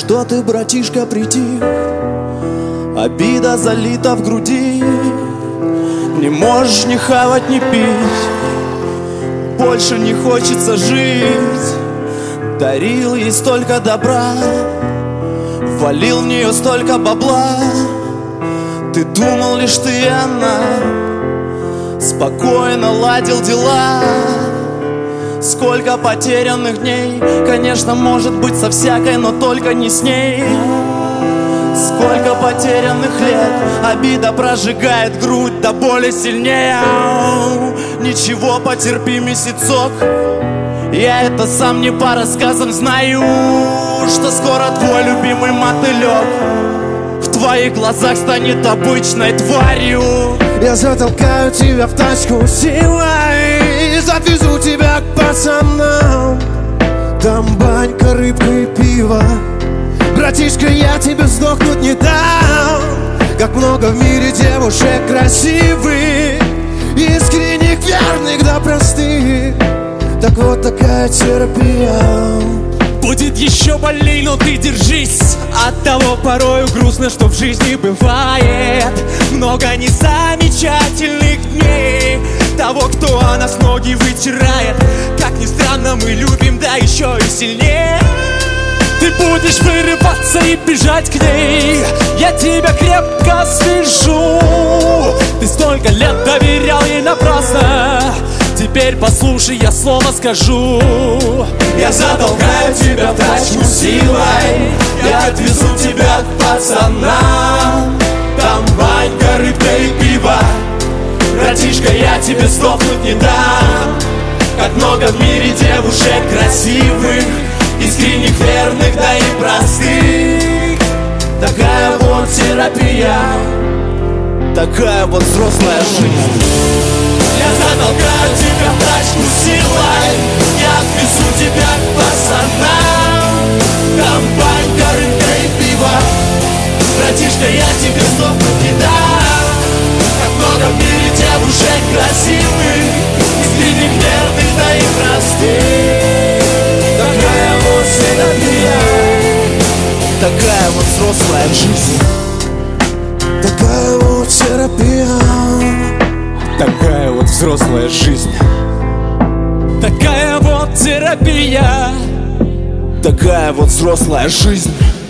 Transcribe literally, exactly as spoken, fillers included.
что ты, братишка, притих, обида залита в груди. Не можешь ни хавать, ни пить, больше не хочется жить. Дарил ей столько добра, валил в нее столько бабла. Ты думал лишь ты и она, спокойно ладил дела. Сколько потерянных дней, конечно, может быть со всякой, но только не с ней. Сколько потерянных лет, обида прожигает грудь до боли сильнее. Ничего, потерпи месяцок, я это сам не по рассказам знаю, что скоро твой любимый мотылек в твоих глазах станет обычной тварью. Я затолкаю тебя в тачку силой, отвезу тебя к пацанам. Там банька, рыбка и пиво. Братишка, я тебе сдохнуть не дам. Как много в мире девушек красивых, искренних, верных да простых. Так вот такая терапия. Будет еще больней, но ты держись. От того порою грустно, что в жизни бывает много незамечательных дней. Того, кто о нас ноги вытирает. Как ни странно, мы любим, да еще и сильнее. Ты будешь вырываться и бежать к ней, я тебя крепко свяжу. Ты столько лет доверял ей напрасно, теперь послушай, я слово скажу. Я затолкаю тебя в тачку силой, я отвезу тебя к пацанам. Там банька, рыбка и пиво. Братишка, я тебе сдохнуть не дам. Как много в мире девушек красивых, искренних, верных, да и простых. Такая вот терапия, такая вот взрослая жизнь. Я затолкаю тебя в тачку силой, я отвезу тебя к пацанам. Там банька, рыбка и пиво. Братишка, я тебе сдохнуть не дам. Как много в мире девушек красивых, искренних, верных, да и простых. Такая вот терапия, такая вот взрослая жизнь. Такая вот терапия, такая вот взрослая жизнь. Такая вот терапия, такая вот взрослая жизнь.